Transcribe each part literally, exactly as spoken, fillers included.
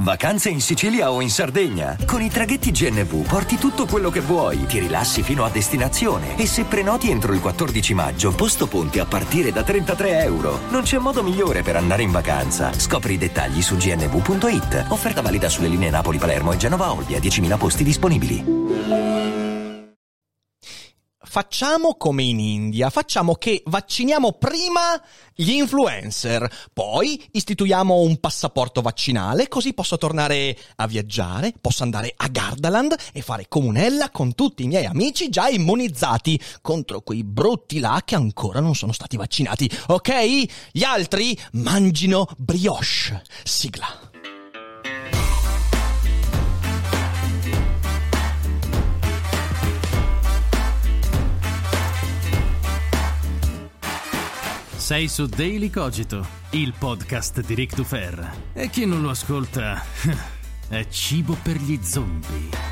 Vacanze in Sicilia o in Sardegna? Con i traghetti G N V porti tutto quello che vuoi, ti rilassi fino a destinazione e se prenoti entro il quattordici maggio, posto ponti a partire da trentatré euro. Non c'è modo migliore per andare in vacanza. Scopri i dettagli su g n v punto i t. Offerta valida sulle linee Napoli-Palermo e Genova-Olbia, diecimila posti disponibili. Facciamo come in India, facciamo che vacciniamo prima gli influencer, poi istituiamo un passaporto vaccinale, così posso tornare a viaggiare, posso andare a Gardaland e fare comunella con tutti i miei amici già immunizzati contro quei brutti là che ancora non sono stati vaccinati, ok? Gli altri mangino brioche. Sigla. Sei su Daily Cogito, il podcast di Ric Dufer. E chi non lo ascolta è cibo per gli zombie.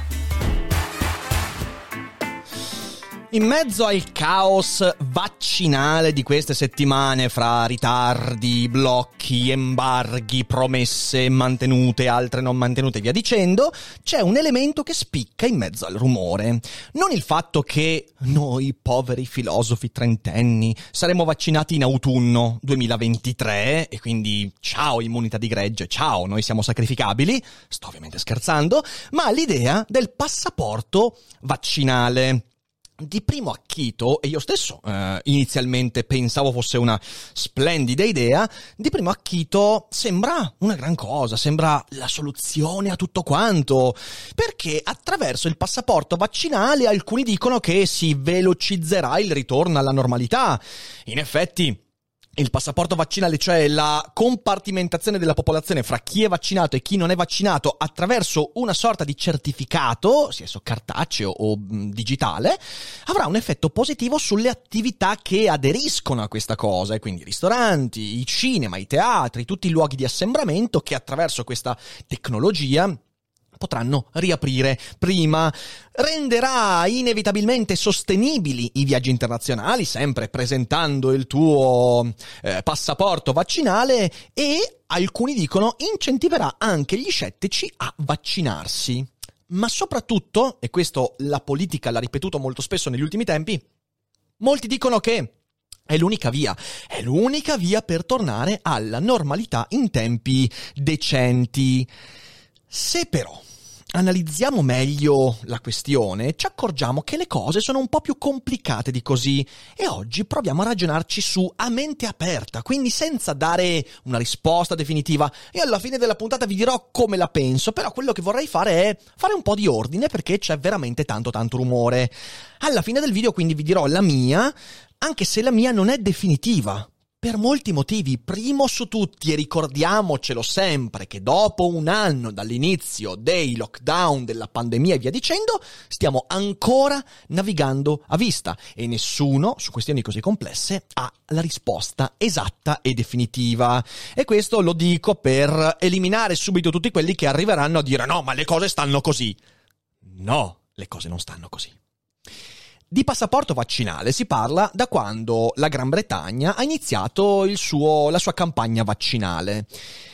In mezzo al caos vaccinale di queste settimane, fra ritardi, blocchi, embarghi, promesse mantenute, altre non mantenute e via dicendo, c'è un elemento che spicca in mezzo al rumore. Non il fatto che noi, poveri filosofi trentenni, saremo vaccinati in autunno duemilaventitré e quindi ciao immunità di gregge, ciao, noi siamo sacrificabili, sto ovviamente scherzando, ma l'idea del passaporto vaccinale. Di primo acchito, e io stesso eh, inizialmente pensavo fosse una splendida idea, di primo acchito sembra una gran cosa, sembra la soluzione a tutto quanto, perché attraverso il passaporto vaccinale alcuni dicono che si velocizzerà il ritorno alla normalità. In effetti, il passaporto vaccinale, cioè la compartimentazione della popolazione fra chi è vaccinato e chi non è vaccinato attraverso una sorta di certificato, sia esso cartaceo o mh, digitale, avrà un effetto positivo sulle attività che aderiscono a questa cosa, e quindi i ristoranti, i cinema, i teatri, tutti i luoghi di assembramento che attraverso questa tecnologia potranno riaprire prima. Renderà inevitabilmente sostenibili i viaggi internazionali, sempre presentando il tuo eh, passaporto vaccinale, e alcuni dicono incentiverà anche gli scettici a vaccinarsi. Ma soprattutto, e questo la politica l'ha ripetuto molto spesso negli ultimi tempi, molti dicono che è l'unica via, è l'unica via per tornare alla normalità in tempi decenti. Se però analizziamo meglio la questione, ci accorgiamo che le cose sono un po' più complicate di così, e oggi proviamo a ragionarci su a mente aperta, quindi senza dare una risposta definitiva, e alla fine della puntata vi dirò come la penso, però quello che vorrei fare è fare un po' di ordine perché c'è veramente tanto tanto rumore. Alla fine del video quindi vi dirò la mia, anche se la mia non è definitiva. Per molti motivi, primo su tutti, e ricordiamocelo sempre, che dopo un anno dall'inizio dei lockdown, della pandemia e via dicendo, stiamo ancora navigando a vista e nessuno, su questioni così complesse, ha la risposta esatta e definitiva. E questo lo dico per eliminare subito tutti quelli che arriveranno a dire no, ma le cose stanno così. No, le cose non stanno così. Di passaporto vaccinale si parla da quando la Gran Bretagna ha iniziato il suo, la sua campagna vaccinale.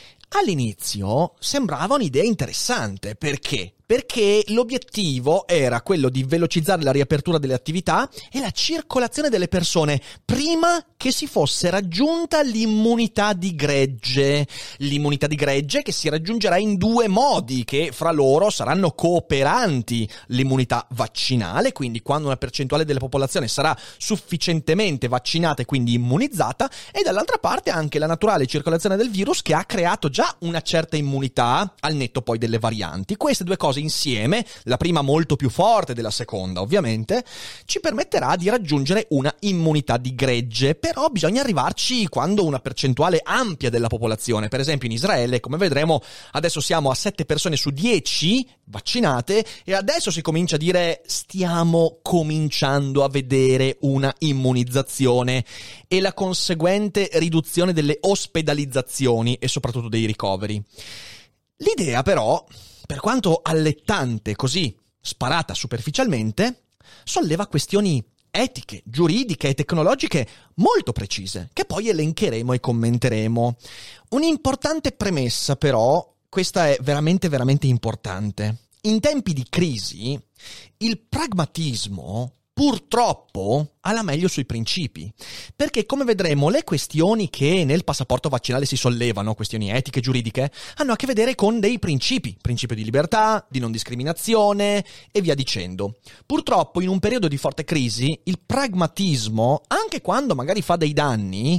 All'inizio sembrava un'idea interessante, perché? Perché l'obiettivo era quello di velocizzare la riapertura delle attività e la circolazione delle persone prima che si fosse raggiunta l'immunità di gregge. L'immunità di gregge che si raggiungerà in due modi, che fra loro saranno cooperanti: l'immunità vaccinale, quindi quando una percentuale della popolazione sarà sufficientemente vaccinata e quindi immunizzata, e dall'altra parte anche la naturale circolazione del virus, che ha creato già una certa immunità al netto poi delle varianti. Queste due cose insieme, la prima molto più forte della seconda ovviamente, ci permetterà di raggiungere una immunità di gregge. Però bisogna arrivarci quando una percentuale ampia della popolazione, per esempio in Israele, come vedremo, adesso siamo a sette persone su dieci vaccinate, e adesso si comincia a dire stiamo cominciando a vedere una immunizzazione e la conseguente riduzione delle ospedalizzazioni e soprattutto dei ricoveri. L'idea però, per quanto allettante così, sparata superficialmente, solleva questioni etiche, giuridiche e tecnologiche molto precise, che poi elencheremo e commenteremo. Un'importante premessa però questa è veramente, veramente importante. In tempi di crisi, il pragmatismo purtroppo ha la meglio sui principi, perché come vedremo le questioni che nel passaporto vaccinale si sollevano, questioni etiche, giuridiche, hanno a che vedere con dei principi, principio di libertà, di non discriminazione e via dicendo. Purtroppo in un periodo di forte crisi il pragmatismo, anche quando magari fa dei danni,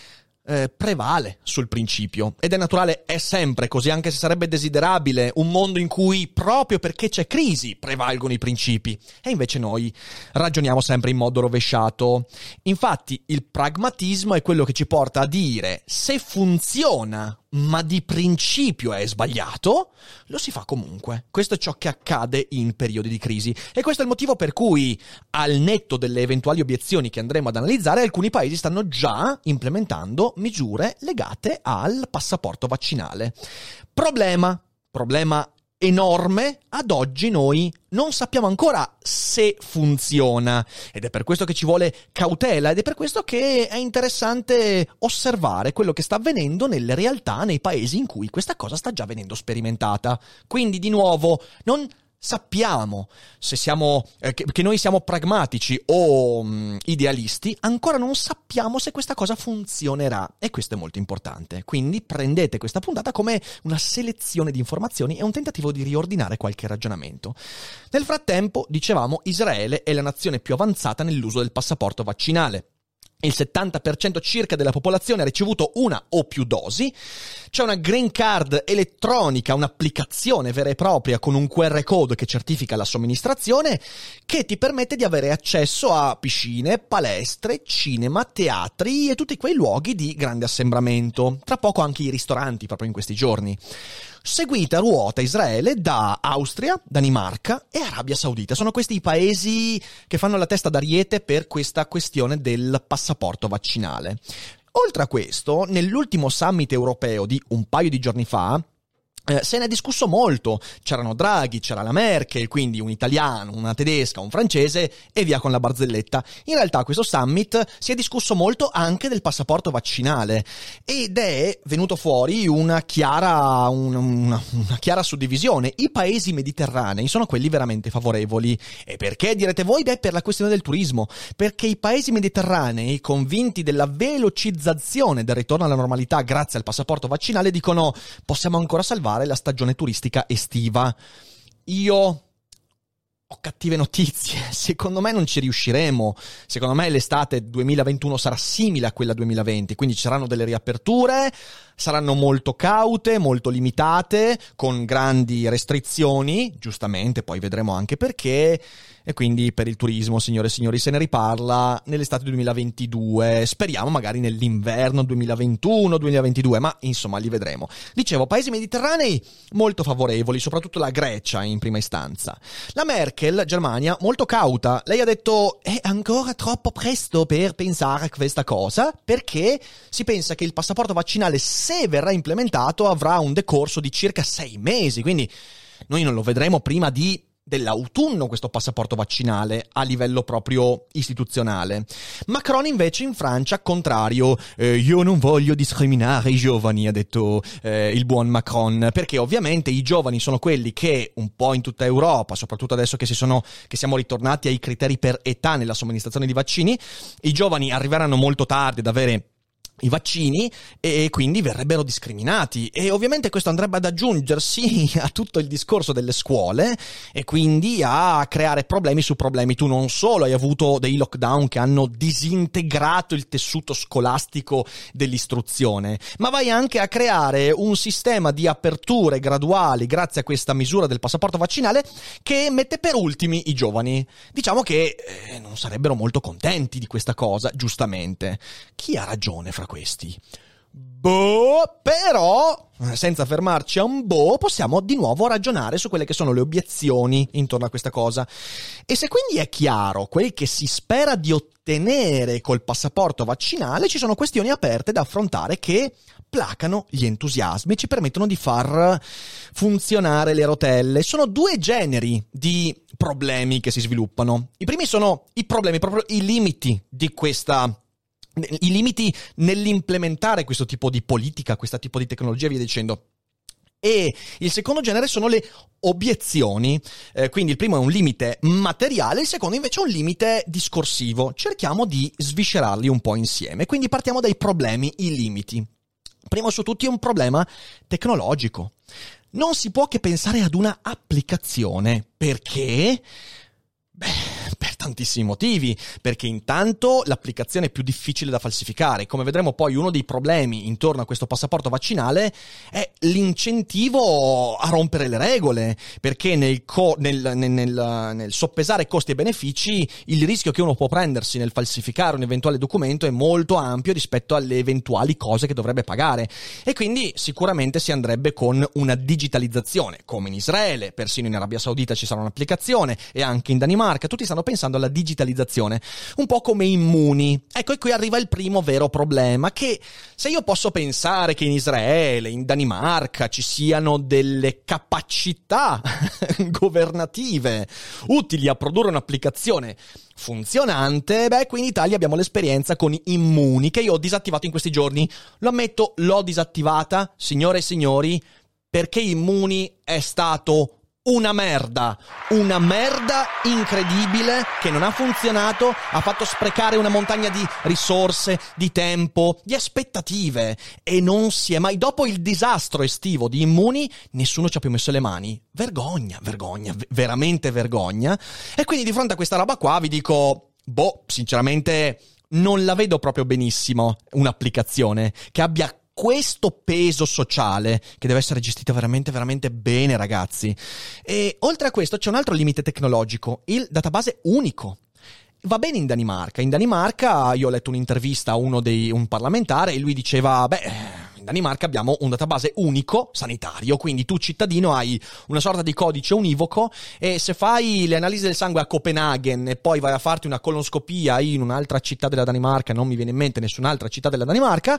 Eh, prevale sul principio, ed è naturale, è sempre così, anche se sarebbe desiderabile un mondo in cui proprio perché c'è crisi prevalgono i principi, e invece noi ragioniamo sempre in modo rovesciato. Infatti il pragmatismo è quello che ci porta a dire: se funziona ma di principio è sbagliato, lo si fa comunque. Questo è ciò che accade in periodi di crisi, e questo è il motivo per cui, al netto delle eventuali obiezioni che andremo ad analizzare, alcuni paesi stanno già implementando misure legate al passaporto vaccinale. Problema, problema enorme, ad oggi noi non sappiamo ancora se funziona, ed è per questo che ci vuole cautela, ed è per questo che è interessante osservare quello che sta avvenendo nelle realtà, nei paesi in cui questa cosa sta già venendo sperimentata. Quindi, di nuovo, non sappiamo se siamo eh, che, che noi siamo pragmatici o mh, idealisti, ancora non sappiamo se questa cosa funzionerà, e questo è molto importante. Quindi prendete questa puntata come una selezione di informazioni e un tentativo di riordinare qualche ragionamento. Nel frattempo, dicevamo, Israele è la nazione più avanzata nell'uso del passaporto vaccinale. Il settanta per cento circa della popolazione ha ricevuto una o più dosi. C'è una green card elettronica, un'applicazione vera e propria con un Q R code che certifica la somministrazione, che ti permette di avere accesso a piscine, palestre, cinema, teatri e tutti quei luoghi di grande assembramento. Tra poco anche i ristoranti, proprio in questi giorni. Seguita a ruota Israele da Austria, Danimarca e Arabia Saudita. Sono questi i paesi che fanno la testa d'ariete per questa questione del passaporto vaccinale. Oltre a questo, nell'ultimo summit europeo di un paio di giorni fa, Eh, se ne è discusso molto. C'erano Draghi, c'era la Merkel, quindi un italiano, una tedesca, un francese e via con la barzelletta. In realtà a questo summit si è discusso molto anche del passaporto vaccinale, ed è venuto fuori una chiara, una, una, una chiara suddivisione. I paesi mediterranei sono quelli veramente favorevoli. E perché, direte voi? Beh, per la questione del turismo. Perché i paesi mediterranei, convinti della velocizzazione del ritorno alla normalità grazie al passaporto vaccinale, dicono: possiamo ancora salvare la stagione turistica estiva. Io ho cattive notizie, secondo me non ci riusciremo. Secondo me l'estate duemilaventuno sarà simile a quella duemilaventi, quindi ci saranno delle riaperture, saranno molto caute, molto limitate, con grandi restrizioni, giustamente, poi vedremo anche perché. E quindi per il turismo, signore e signori, se ne riparla nell'estate duemilaventidue, speriamo magari nell'inverno duemilaventuno duemilaventidue, ma insomma li vedremo. Dicevo, paesi mediterranei molto favorevoli, soprattutto la Grecia in prima istanza. La Merkel, Germania, molto cauta. Lei ha detto: è ancora troppo presto per pensare a questa cosa, perché si pensa che il passaporto vaccinale, se verrà implementato, avrà un decorso di circa sei mesi, quindi noi non lo vedremo prima di dell'autunno questo passaporto vaccinale a livello proprio istituzionale. Macron invece in Francia, contrario, eh, io non voglio discriminare i giovani, ha detto eh, il buon Macron, perché ovviamente i giovani sono quelli che un po' in tutta Europa, soprattutto adesso che si sono che siamo ritornati ai criteri per età nella somministrazione di vaccini, i giovani arriveranno molto tardi ad avere i vaccini e quindi verrebbero discriminati, e ovviamente questo andrebbe ad aggiungersi a tutto il discorso delle scuole e quindi a creare problemi su problemi. Tu non solo hai avuto dei lockdown che hanno disintegrato il tessuto scolastico dell'istruzione, ma vai anche a creare un sistema di aperture graduali grazie a questa misura del passaporto vaccinale che mette per ultimi i giovani. Diciamo che eh, non sarebbero molto contenti di questa cosa, giustamente. Chi ha ragione fra questi? Boh, però, senza fermarci a un boh, possiamo di nuovo ragionare su quelle che sono le obiezioni intorno a questa cosa. E se quindi è chiaro quel che si spera di ottenere col passaporto vaccinale, ci sono questioni aperte da affrontare che placano gli entusiasmi e ci permettono di far funzionare le rotelle. Sono due generi di problemi che si sviluppano. I primi sono i problemi, proprio i limiti di questa i limiti nell'implementare questo tipo di politica, questo tipo di tecnologia, via dicendo. E il secondo genere sono le obiezioni, eh, quindi il primo è un limite materiale, il secondo invece è un limite discorsivo. Cerchiamo di sviscerarli un po' insieme, quindi partiamo dai problemi, i limiti. Primo su tutti è un problema tecnologico. Non si può che pensare ad una applicazione, perché? Beh, per tantissimi motivi, perché intanto l'applicazione è più difficile da falsificare. Come vedremo poi, uno dei problemi intorno a questo passaporto vaccinale è l'incentivo a rompere le regole, perché nel, co- nel, nel, nel, nel soppesare costi e benefici il rischio che uno può prendersi nel falsificare un eventuale documento è molto ampio rispetto alle eventuali cose che dovrebbe pagare, e quindi sicuramente si andrebbe con una digitalizzazione, come in Israele, persino in Arabia Saudita ci sarà un'applicazione, e anche in Danimarca. Tutti stanno pensando alla digitalizzazione, un po' come Immuni. Ecco, e qui arriva il primo vero problema, che se io posso pensare che in Israele, in Danimarca ci siano delle capacità governative utili a produrre un'applicazione funzionante, beh, qui in Italia abbiamo l'esperienza con Immuni, che io ho disattivato in questi giorni. Lo ammetto, l'ho disattivata, signore e signori, perché Immuni è stato una merda, una merda incredibile che non ha funzionato, ha fatto sprecare una montagna di risorse, di tempo, di aspettative, e non si è mai, dopo il disastro estivo di Immuni, nessuno ci ha più messo le mani. Vergogna, vergogna, veramente vergogna. E quindi di fronte a questa roba qua vi dico, boh, sinceramente non la vedo proprio benissimo un'applicazione che abbia questo peso sociale, che deve essere gestito veramente veramente bene, ragazzi. E oltre a questo c'è un altro limite tecnologico, il database unico. Va bene in Danimarca. In Danimarca io ho letto un'intervista a uno dei un parlamentare, e lui diceva, beh, in Danimarca abbiamo un database unico sanitario, quindi tu cittadino hai una sorta di codice univoco, e se fai le analisi del sangue a Copenaghen e poi vai a farti una colonscopia in un'altra città della Danimarca, non mi viene in mente nessun'altra città della Danimarca,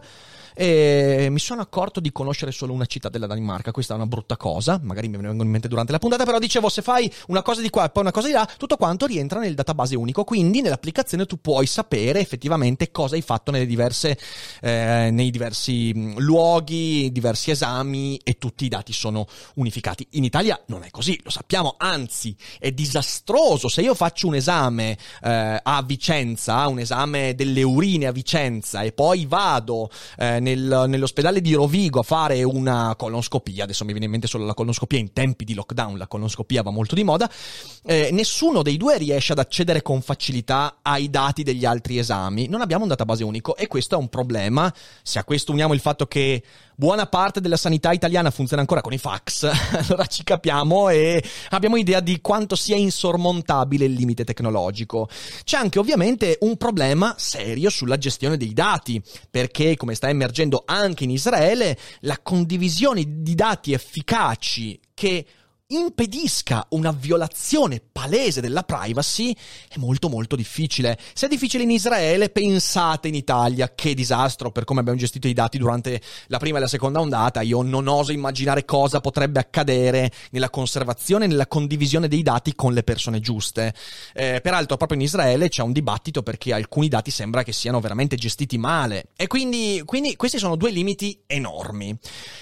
e mi sono accorto di conoscere solo una città della Danimarca. Questa è una brutta cosa, magari mi vengono in mente durante la puntata, però dicevo, se fai una cosa di qua e poi una cosa di là, tutto quanto rientra nel database unico, quindi nell'applicazione tu puoi sapere effettivamente cosa hai fatto nelle diverse eh, nei diversi mh, luoghi, diversi esami, e tutti i dati sono unificati. In Italia non è così, lo sappiamo, anzi è disastroso. Se io faccio un esame eh, a Vicenza, un esame delle urine a Vicenza, e poi vado eh, nel, nell'ospedale di Rovigo a fare una colonscopia, adesso mi viene in mente solo la colonscopia in tempi di lockdown, la colonscopia va molto di moda, eh, nessuno dei due riesce ad accedere con facilità ai dati degli altri esami. Non abbiamo un database unico, e questo è un problema. Se a questo uniamo il fatto che buona parte della sanità italiana funziona ancora con i fax, allora ci capiamo e abbiamo idea di quanto sia insormontabile il limite tecnologico. C'è anche ovviamente un problema serio sulla gestione dei dati, perché, come sta emergendo anche in Israele, la condivisione di dati efficaci che impedisca una violazione palese della privacy è molto molto difficile. Se è difficile in Israele, pensate in Italia, che disastro per come abbiamo gestito i dati durante la prima e la seconda ondata. Io non oso immaginare cosa potrebbe accadere nella conservazione e nella condivisione dei dati con le persone giuste. Eh, peraltro proprio in Israele c'è un dibattito, perché alcuni dati sembra che siano veramente gestiti male, e quindi, quindi questi sono due limiti enormi.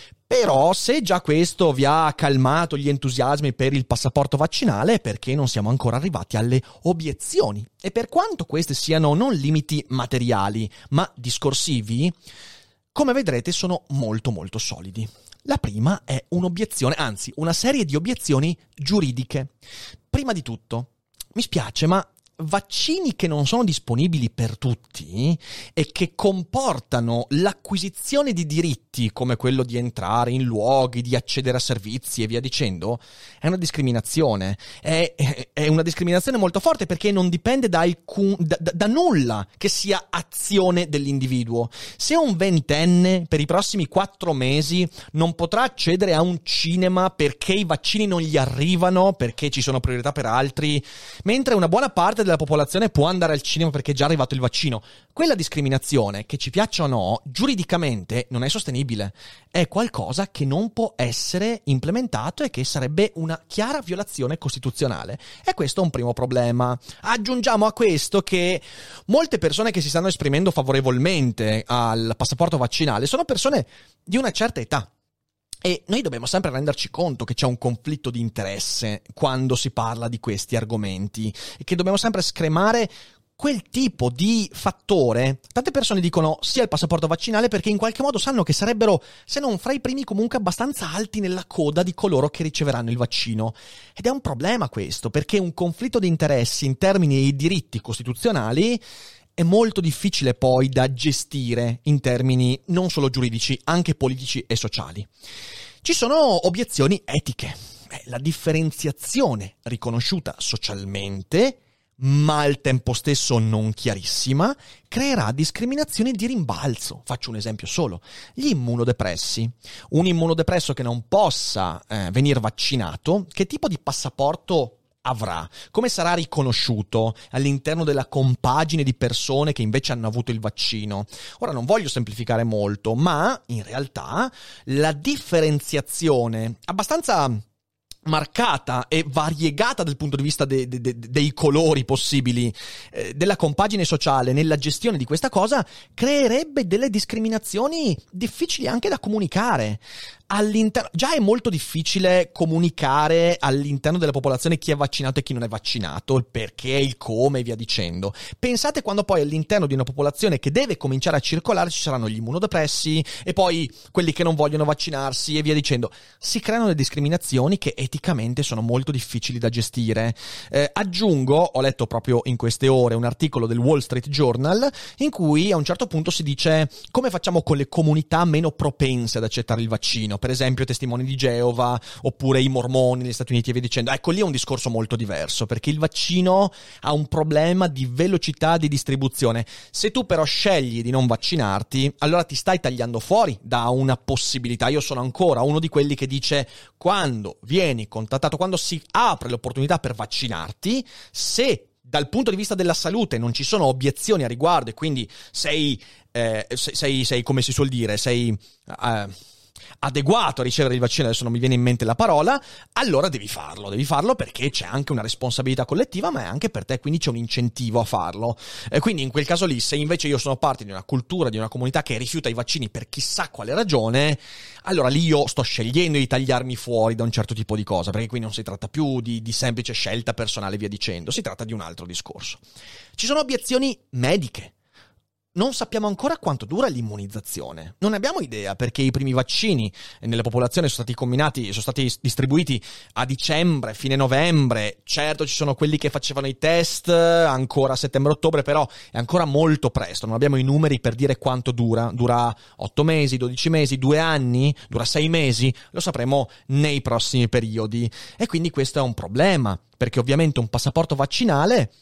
Però se già questo vi ha calmato gli entusiasmi per il passaporto vaccinale, perché non siamo ancora arrivati alle obiezioni? E per quanto queste siano non limiti materiali, ma discorsivi, come vedrete sono molto molto solidi. La prima è un'obiezione, anzi una serie di obiezioni giuridiche. Prima di tutto, mi spiace, ma vaccini che non sono disponibili per tutti e che comportano l'acquisizione di diritti, come quello di entrare in luoghi, di accedere a servizi e via dicendo, è una discriminazione. È, è una discriminazione molto forte, perché non dipende da, alcun, da, da, da nulla che sia azione dell'individuo. Se un ventenne per i prossimi quattro mesi non potrà accedere a un cinema perché i vaccini non gli arrivano, perché ci sono priorità per altri, mentre una buona parte della popolazione può andare al cinema perché è già arrivato il vaccino, quella discriminazione, che ci piaccia o no, giuridicamente non è sostenibile. È qualcosa che non può essere implementato e che sarebbe una chiara violazione costituzionale. E questo è un primo problema. Aggiungiamo a questo che molte persone che si stanno esprimendo favorevolmente al passaporto vaccinale sono persone di una certa età. E noi dobbiamo sempre renderci conto che c'è un conflitto di interesse quando si parla di questi argomenti e che dobbiamo sempre scremare quel tipo di fattore. Tante persone dicono sì al passaporto vaccinale perché in qualche modo sanno che sarebbero, se non fra i primi, comunque abbastanza alti nella coda di coloro che riceveranno il vaccino. Ed è un problema questo, perché un conflitto di interessi in termini di diritti costituzionali è molto difficile poi da gestire in termini non solo giuridici, anche politici e sociali. Ci sono obiezioni etiche. Eh, la differenziazione riconosciuta socialmente, ma al tempo stesso non chiarissima, creerà discriminazioni di rimbalzo. Faccio un esempio solo. Gli immunodepressi. Un immunodepresso che non possa eh, venire vaccinato, che tipo di passaporto avrà? Come sarà riconosciuto all'interno della compagine di persone che invece hanno avuto il vaccino? Ora non voglio semplificare molto, ma in realtà la differenziazione abbastanza marcata e variegata dal punto di vista de, de, de, dei colori possibili eh, della compagine sociale nella gestione di questa cosa creerebbe delle discriminazioni difficili anche da comunicare. All'interno, già è molto difficile comunicare all'interno della popolazione chi è vaccinato e chi non è vaccinato, il perché, il come e via dicendo. Pensate quando poi all'interno di una popolazione che deve cominciare a circolare ci saranno gli immunodepressi e poi quelli che non vogliono vaccinarsi e via dicendo. Si creano delle discriminazioni che eticamente sono molto difficili da gestire. Eh, aggiungo, ho letto proprio in queste ore un articolo del Wall Street Journal in cui a un certo punto si dice come facciamo con le comunità meno propense ad accettare il vaccino. Per esempio testimoni di Geova oppure i mormoni negli Stati Uniti e via dicendo. Ecco, lì è un discorso molto diverso perché il vaccino ha un problema di velocità di distribuzione. Se tu però scegli di non vaccinarti, allora ti stai tagliando fuori da una possibilità. Io sono ancora uno di quelli che dice quando vieni contattato, quando si apre l'opportunità per vaccinarti, se dal punto di vista della salute non ci sono obiezioni a riguardo e quindi sei, eh, sei, sei come si suol dire, sei... Eh, adeguato a ricevere il vaccino, adesso non mi viene in mente la parola, allora devi farlo, devi farlo perché c'è anche una responsabilità collettiva, ma è anche per te, quindi c'è un incentivo a farlo. E quindi in quel caso lì, se invece io sono parte di una cultura, di una comunità che rifiuta i vaccini per chissà quale ragione, allora lì io sto scegliendo di tagliarmi fuori da un certo tipo di cosa, perché qui non si tratta più di, di semplice scelta personale via dicendo, si tratta di un altro discorso. Ci sono obiezioni mediche. Non sappiamo ancora quanto dura l'immunizzazione. Non ne abbiamo idea perché i primi vaccini nella popolazione sono stati combinati, sono stati distribuiti a dicembre, fine novembre. Certo ci sono quelli che facevano i test ancora a settembre-ottobre, però è ancora molto presto. Non abbiamo i numeri per dire quanto dura. Dura otto mesi, dodici mesi, due anni, dura sei mesi. Lo sapremo nei prossimi periodi. E quindi questo è un problema, perché ovviamente un passaporto vaccinale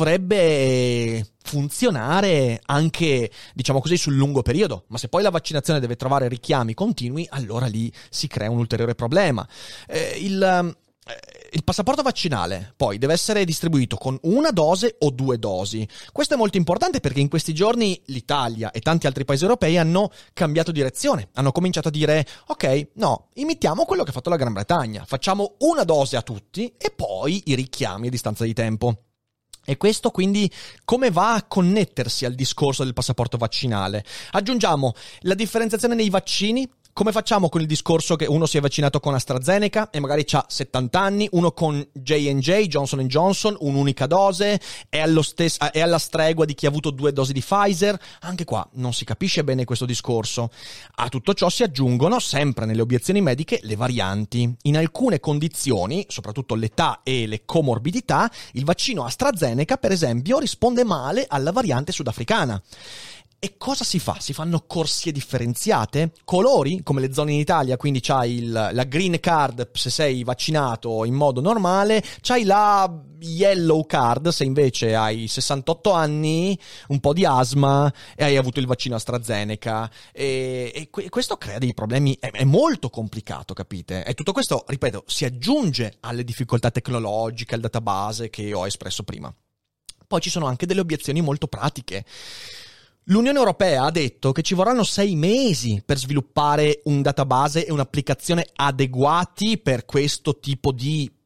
dovrebbe funzionare anche, diciamo così, sul lungo periodo, ma se poi la vaccinazione deve trovare richiami continui, allora lì si crea un ulteriore problema. Eh, il, eh, il passaporto vaccinale poi deve essere distribuito con una dose o due dosi. Questo è molto importante perché in questi giorni l'Italia e tanti altri paesi europei hanno cambiato direzione, hanno cominciato a dire ok, no, imitiamo quello che ha fatto la Gran Bretagna, facciamo una dose a tutti e poi i richiami a distanza di tempo. E questo quindi come va a connettersi al discorso del passaporto vaccinale? Aggiungiamo la differenziazione nei vaccini. Come facciamo con il discorso che uno si è vaccinato con AstraZeneca e magari ha settanta anni, uno con J and J, Johnson and Johnson, un'unica dose, è, allo stesso, è alla stregua di chi ha avuto due dosi di Pfizer? Anche qua non si capisce bene questo discorso. A tutto ciò si aggiungono, sempre nelle obiezioni mediche, le varianti. In alcune condizioni, soprattutto l'età e le comorbidità, il vaccino AstraZeneca, per esempio, risponde male alla variante sudafricana. E cosa si fa? Si fanno corsie differenziate? Colori, come le zone in Italia, quindi c'hai il, la green card se sei vaccinato in modo normale, c'hai la yellow card se invece hai sessantotto anni, un po' di asma e hai avuto il vaccino AstraZeneca. E, e que- questo crea dei problemi, è, è molto complicato, capite? E tutto questo, ripeto, si aggiunge alle difficoltà tecnologiche, al database che ho espresso prima. Poi ci sono anche delle obiezioni molto pratiche. L'Unione Europea ha detto che ci vorranno sei mesi per sviluppare un database e un'applicazione adeguati per questo tipo di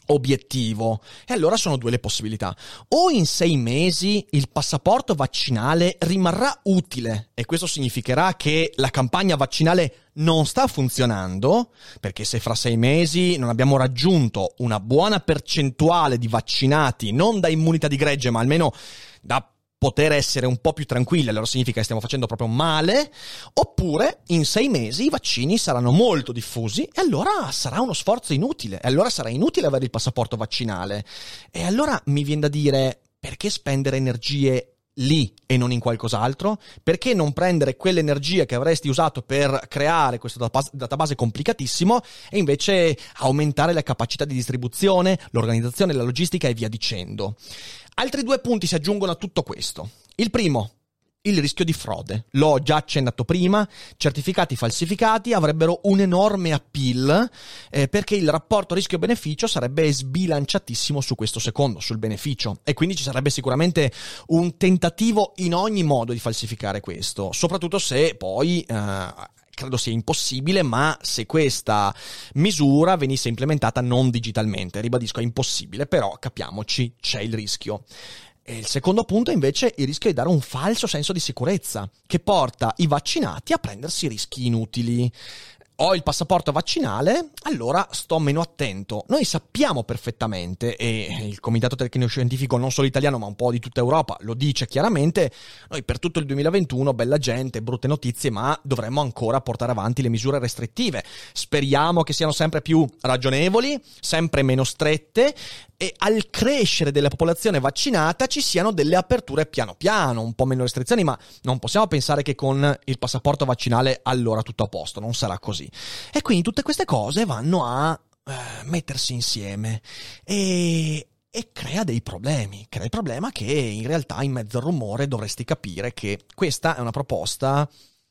obiettivo. E allora sono due le possibilità: o in sei mesi il passaporto vaccinale rimarrà utile, e questo significherà che la campagna vaccinale non sta funzionando, perché se fra sei mesi non abbiamo raggiunto una buona percentuale di vaccinati, non da immunità di gregge, ma almeno da poter essere un po' più tranquilli, allora significa che stiamo facendo proprio male. Oppure in sei mesi i vaccini saranno molto diffusi e allora sarà uno sforzo inutile, e allora sarà inutile avere il passaporto vaccinale. E allora mi viene da dire: perché spendere energie lì e non in qualcos'altro? Perché non prendere quell'energia che avresti usato per creare questo database, database complicatissimo e invece aumentare la capacità di distribuzione, l'organizzazione, la logistica e via dicendo? Altri due punti si aggiungono a tutto questo. Il primo, il rischio di frode. L'ho già accennato prima: certificati falsificati avrebbero un enorme appeal, eh, perché il rapporto rischio-beneficio sarebbe sbilanciatissimo su questo secondo, sul beneficio, e quindi ci sarebbe sicuramente un tentativo in ogni modo di falsificare questo, soprattutto se poi eh, credo sia impossibile, ma se questa misura venisse implementata non digitalmente. Ribadisco, è impossibile, però capiamoci, c'è il rischio. E il secondo punto è invece il rischio di dare un falso senso di sicurezza, che porta i vaccinati a prendersi rischi inutili. Ho il passaporto vaccinale, allora sto meno attento. Noi sappiamo perfettamente, e il Comitato Tecnico-Scientifico non solo italiano ma un po' di tutta Europa lo dice chiaramente, noi per tutto il duemilaventuno, bella gente, brutte notizie, ma dovremmo ancora portare avanti le misure restrittive. Speriamo che siano sempre più ragionevoli, sempre meno strette, e al crescere della popolazione vaccinata ci siano delle aperture piano piano, un po' meno restrizioni, ma non possiamo pensare che con il passaporto vaccinale allora tutto a posto, non sarà così. E quindi tutte queste cose vanno a eh, mettersi insieme e, e crea dei problemi. Crea il problema che in realtà in mezzo al rumore dovresti capire che questa è una proposta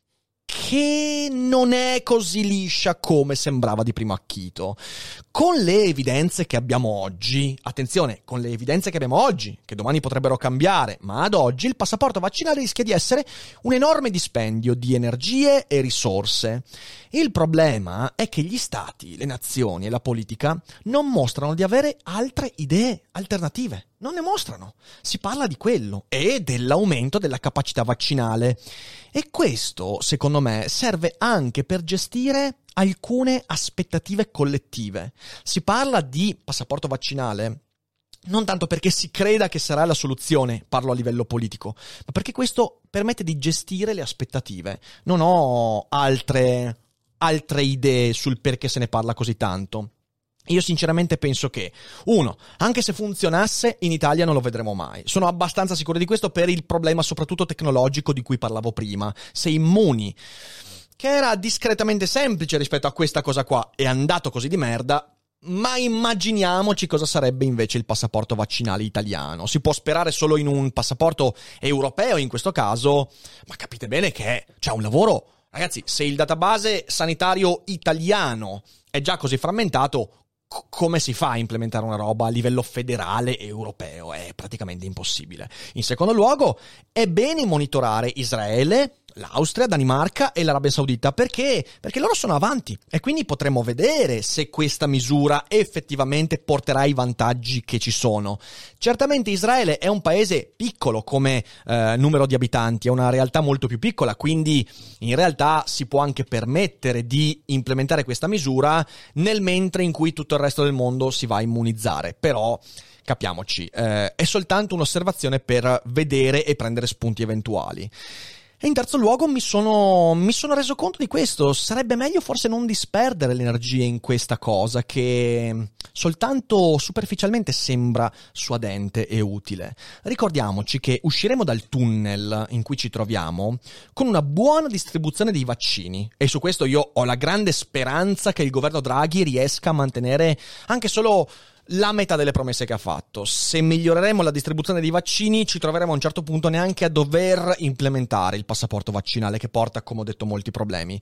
che non è così liscia come sembrava di primo acchito. Con le evidenze che abbiamo oggi, attenzione, con le evidenze che abbiamo oggi, che domani potrebbero cambiare, ma ad oggi il passaporto vaccinale rischia di essere un enorme dispendio di energie e risorse. Il problema è che gli stati, le nazioni e la politica non mostrano di avere altre idee alternative. Non ne mostrano. Si parla di quello e dell'aumento della capacità vaccinale. E questo, secondo me, serve anche per gestire alcune aspettative collettive. Si parla di passaporto vaccinale non tanto perché si creda che sarà la soluzione, parlo a livello politico, ma perché questo permette di gestire le aspettative. Non ho altre, altre idee sul perché se ne parla così tanto. Io sinceramente penso che, uno, anche se funzionasse, in Italia non lo vedremo mai. Sono abbastanza sicuro di questo per il problema soprattutto tecnologico di cui parlavo prima. Se Immuni, che era discretamente semplice rispetto a questa cosa qua, è andato così di merda, ma immaginiamoci cosa sarebbe invece il passaporto vaccinale italiano. Si può sperare solo in un passaporto europeo in questo caso, ma capite bene che c'è un lavoro. Ragazzi, se il database sanitario italiano è già così frammentato, come si fa a implementare una roba a livello federale e europeo? È praticamente impossibile. In secondo luogo, è bene monitorare Israele, l'Austria, Danimarca e l'Arabia Saudita. Perché? Perché loro sono avanti e quindi potremo vedere se questa misura effettivamente porterà i vantaggi che ci sono. Certamente Israele è un paese piccolo come eh, numero di abitanti, è una realtà molto più piccola, quindi in realtà si può anche permettere di implementare questa misura nel mentre in cui tutto il resto del mondo si va a immunizzare. Però capiamoci, eh, è soltanto un'osservazione per vedere e prendere spunti eventuali. E in terzo luogo mi sono, mi sono reso conto di questo. Sarebbe meglio forse non disperdere l'energia in questa cosa che soltanto superficialmente sembra suadente e utile. Ricordiamoci che usciremo dal tunnel in cui ci troviamo con una buona distribuzione dei vaccini, e su questo io ho la grande speranza che il governo Draghi riesca a mantenere anche solo la metà delle promesse che ha fatto. Se miglioreremo la distribuzione dei vaccini, ci troveremo a un certo punto neanche a dover implementare il passaporto vaccinale, che porta, come ho detto, molti problemi.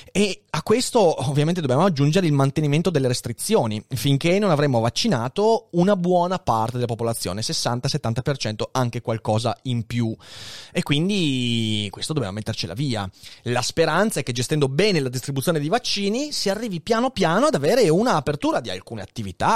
E a questo ovviamente dobbiamo aggiungere il mantenimento delle restrizioni, finché non avremo vaccinato una buona parte della popolazione, sessanta settanta per cento, anche qualcosa in più. E quindi questo dobbiamo mettercela via. La speranza è che, gestendo bene la distribuzione dei vaccini, si arrivi piano piano ad avere una apertura di alcune attività. Adesso si parla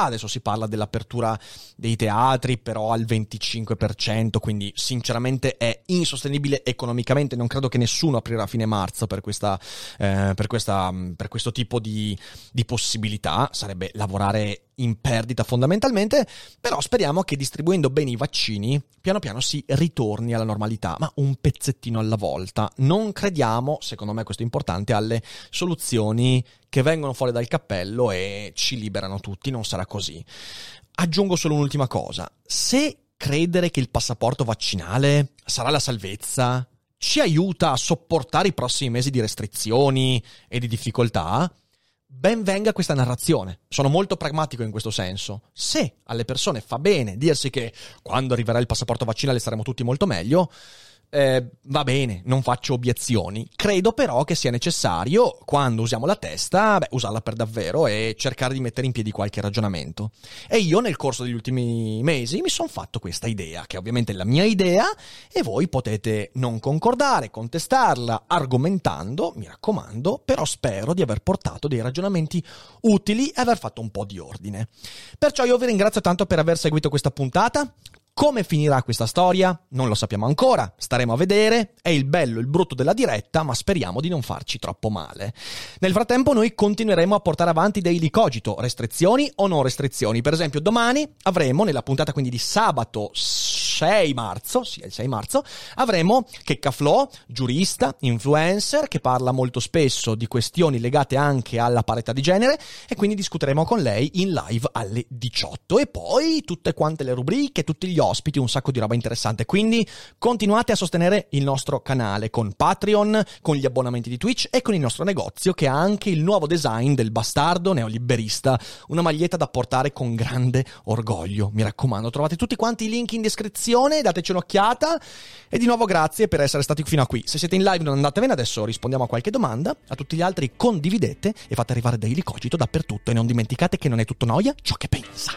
parla dell'apertura dei teatri però al venticinque per cento, quindi sinceramente è insostenibile economicamente. Non credo che nessuno aprirà a fine marzo per questa, eh, per questa, per questo tipo di, di possibilità. Sarebbe lavorare in perdita fondamentalmente, però speriamo che distribuendo bene i vaccini piano piano si ritorni alla normalità, ma un pezzettino alla volta. Non crediamo, secondo me questo è importante, alle soluzioni che vengono fuori dal cappello e ci liberano tutti. Non sarà così. Aggiungo solo un'ultima cosa: se credere che il passaporto vaccinale sarà la salvezza ci aiuta a sopportare i prossimi mesi di restrizioni e di difficoltà, ben venga questa narrazione. Sono molto pragmatico in questo senso. Se alle persone fa bene dirsi che quando arriverà il passaporto vaccinale saremo tutti molto meglio, eh, va bene, non faccio obiezioni. Credo però che sia necessario, quando usiamo la testa, beh, usarla per davvero e cercare di mettere in piedi qualche ragionamento. E io nel corso degli ultimi mesi mi sono fatto questa idea, che ovviamente è la mia idea, e voi potete non concordare, contestarla, argomentando, mi raccomando, però spero di aver portato dei ragionamenti utili e aver fatto un po' di ordine. Perciò io vi ringrazio tanto per aver seguito questa puntata. Come finirà questa storia? Non lo sappiamo ancora, staremo a vedere, è il bello e il brutto della diretta, ma speriamo di non farci troppo male. Nel frattempo noi continueremo a portare avanti Daily Cogito, restrizioni o non restrizioni. Per esempio domani avremo, nella puntata quindi di sabato sei marzo, sì è il sei marzo, avremo Checca Flo, giurista, influencer, che parla molto spesso di questioni legate anche alla parità di genere, e quindi discuteremo con lei in live alle diciotto. E poi tutte quante le rubriche, tutti gli ospiti, un sacco di roba interessante. Quindi continuate a sostenere il nostro canale con Patreon, con gli abbonamenti di Twitch e con il nostro negozio, che ha anche il nuovo design del bastardo neoliberista, una maglietta da portare con grande orgoglio. Mi raccomando, trovate tutti quanti i link in descrizione, dateci un'occhiata. E di nuovo grazie per essere stati fino a qui. Se siete in live non andatevene, adesso rispondiamo a qualche domanda. A tutti gli altri condividete e fate arrivare Daily Cogito dappertutto, e non dimenticate che non è tutto noia ciò che pensa.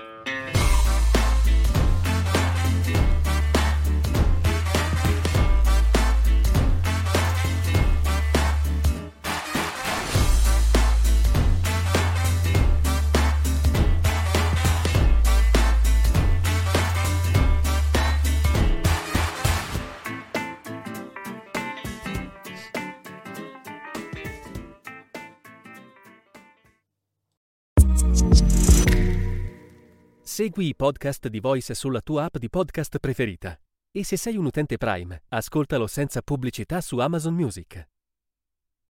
Segui i podcast di Voice sulla tua app di podcast preferita. E se sei un utente Prime, ascoltalo senza pubblicità su Amazon Music.